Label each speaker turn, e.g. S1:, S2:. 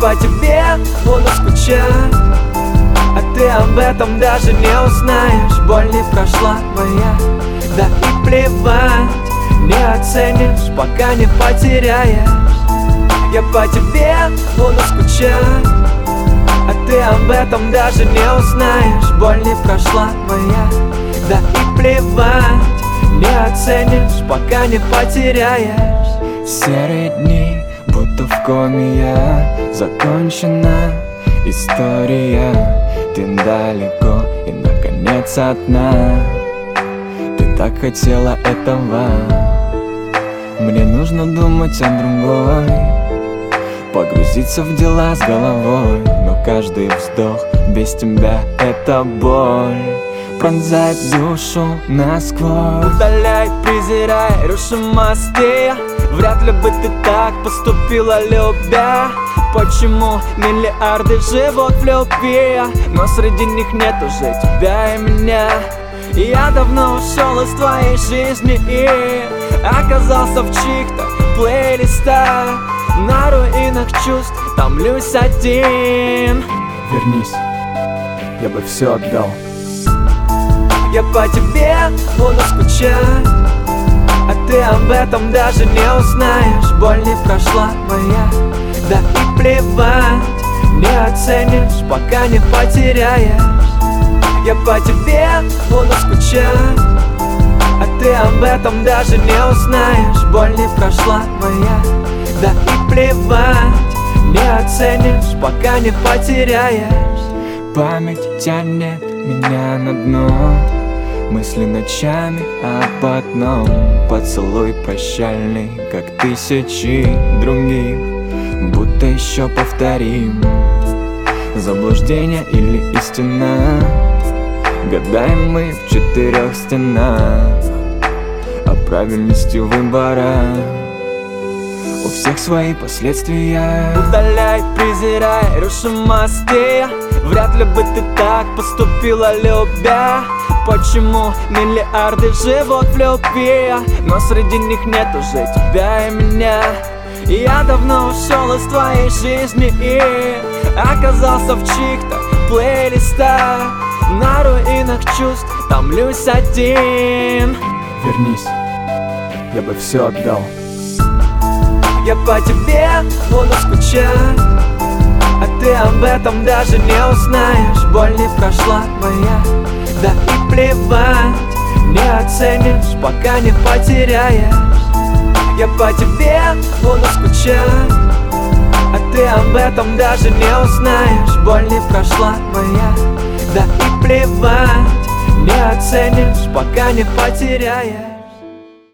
S1: по тебе буду скучать, а ты об этом даже не узнаешь. Боль не прошла моя, да и плевать, не оценишь, пока не потеряешь. Я по тебе буду скучать, а ты об этом даже не узнаешь. Боль не прошла моя, да и плевать, не оценишь, пока не потеряешь.
S2: Серые дни, будто в коме я. Закончена история, ты далеко и наконец одна. Ты так хотела этого, мне нужно думать о другой, погрузиться в дела с головой. Но каждый вздох без тебя — это боль, пронзает душу насквозь.
S1: Удаляй, презирай, руши мосты. Вряд ли бы ты так поступила, любя. Почему миллиарды живут в любви, но среди них нет уже тебя и меня? Я давно ушел из твоей жизни и оказался в чьих-то плейлистах. На руинах чувств томлюсь один.
S2: Вернись, я бы все отдал.
S1: Я по тебе буду скучать, а ты об этом даже не узнаешь. Боль не прошла моя, да и плевать, не оценишь, пока не потеряешь. Я по тебе буду скучать, а ты об этом даже не узнаешь. Боль не прошла моя, да и плевать, не оценишь, пока не потеряешь.
S2: Память тянет меня на дно, мысли ночами об одном. Поцелуй прощальный, как тысячи других, будто еще повторим. Заблуждение или истина, гадаем мы в 4 стенах о правильности выбора. У всех свои последствия.
S1: Удаляй, презирай, руши мосты. Вряд ли бы ты так поступила, любя. Почему миллиарды живут в любви, но среди них нет уже тебя и меня? Я давно ушел из твоей жизни и оказался в чьих-то плейлистах. На руинах чувств томлюсь один.
S2: Вернись, я бы все отдал.
S1: Я по тебе буду скучать, а ты об этом даже не узнаешь. Боль не прошла моя, да и плевать, не оценишь, пока не потеряешь. Я по тебе буду скучать, а ты об этом даже не узнаешь. Боль не прошла моя, да и плевать, не оценишь, пока не потеряешь.